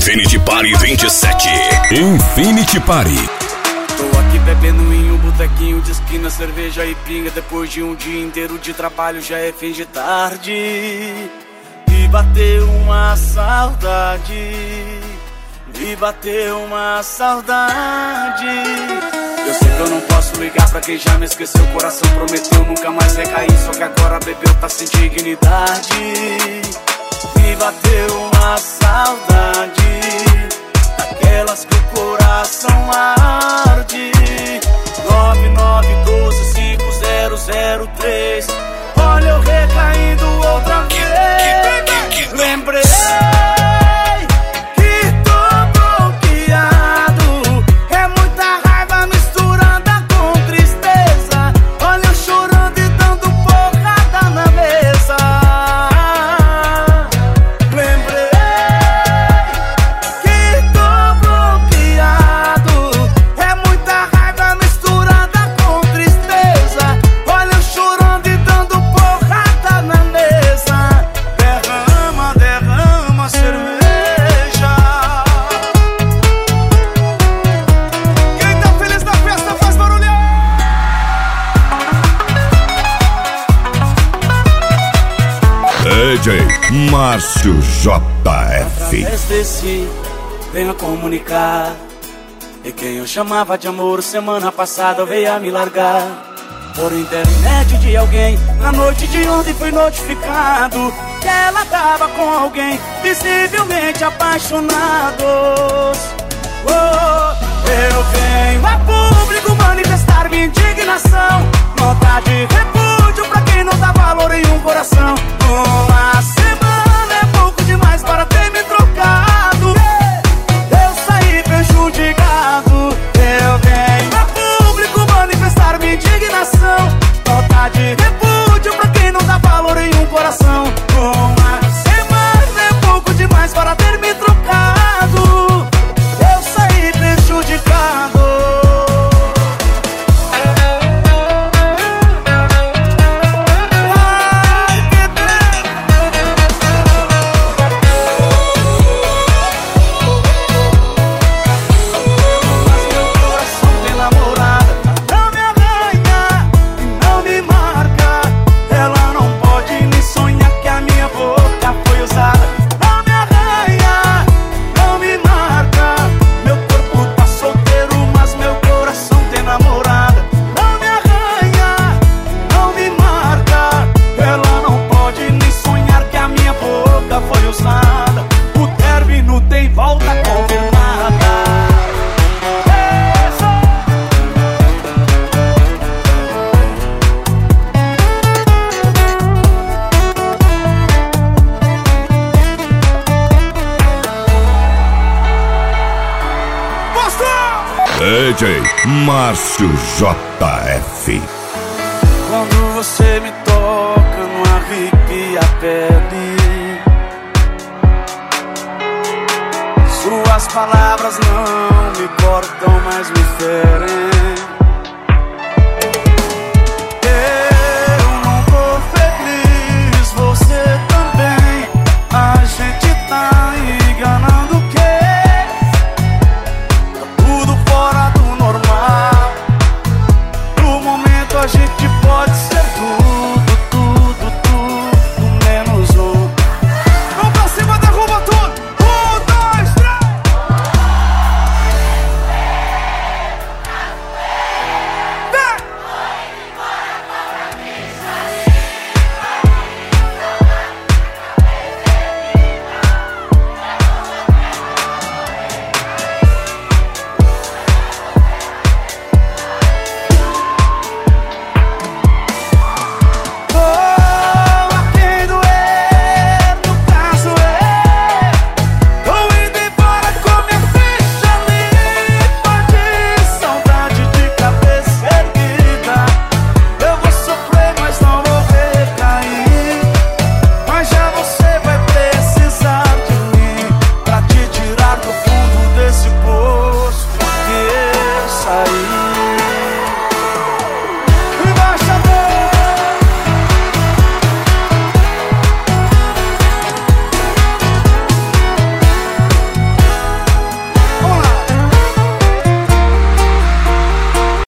Infinity Party 27. Infinity Party. Tô aqui bebendo em um botequinho de esquina, cerveja e pinga. Depois de um dia inteiro de trabalho já é fim de tarde. Me bateu uma saudade. Me bateu uma saudade. Eu sei que eu não posso ligar pra quem já me esqueceu. O coração prometeu nunca mais recair, só que agora bebeu, tá sem dignidade. Me bateu uma saudade, daquelas que o coração arde. 99125003. Olha eu recaindo outra vez. Lembrei que tô bloqueado. É muita raiva misturada com tristeza. Olha eu chorando e dando porrada na mesa. Lembrei que tô bloqueado. É muita raiva misturada com tristeza. Olha eu chorando e dando porrada na mesa. Derrama, derrama cerveja. Quem tá feliz na festa faz barulhão. DJ Márcio JF. Através desse, venho comunicar. E quem eu chamava de amor semana passada veio a me largar. Por intermédio de alguém, na noite de ontem fui notificado que ela tava com alguém visivelmente apaixonados. Eu venho a público manifestar minha indignação. Nota de repúdio pra quem não dá valor em um coração. Uma semana é pouco demais para ter me trocado. Eu saí prejudicado. Eu venho a público manifestar minha indignação. Nota de repúdio pra quem não dá valor em um coração. Uma semana é pouco demais para ter me trocado. Eu saí prejudicado. O término tem volta confirmada. DJ Márcio JF. Quando você me toca, não arrepia a pele. Suas palavras não me cortam, mas me ferem.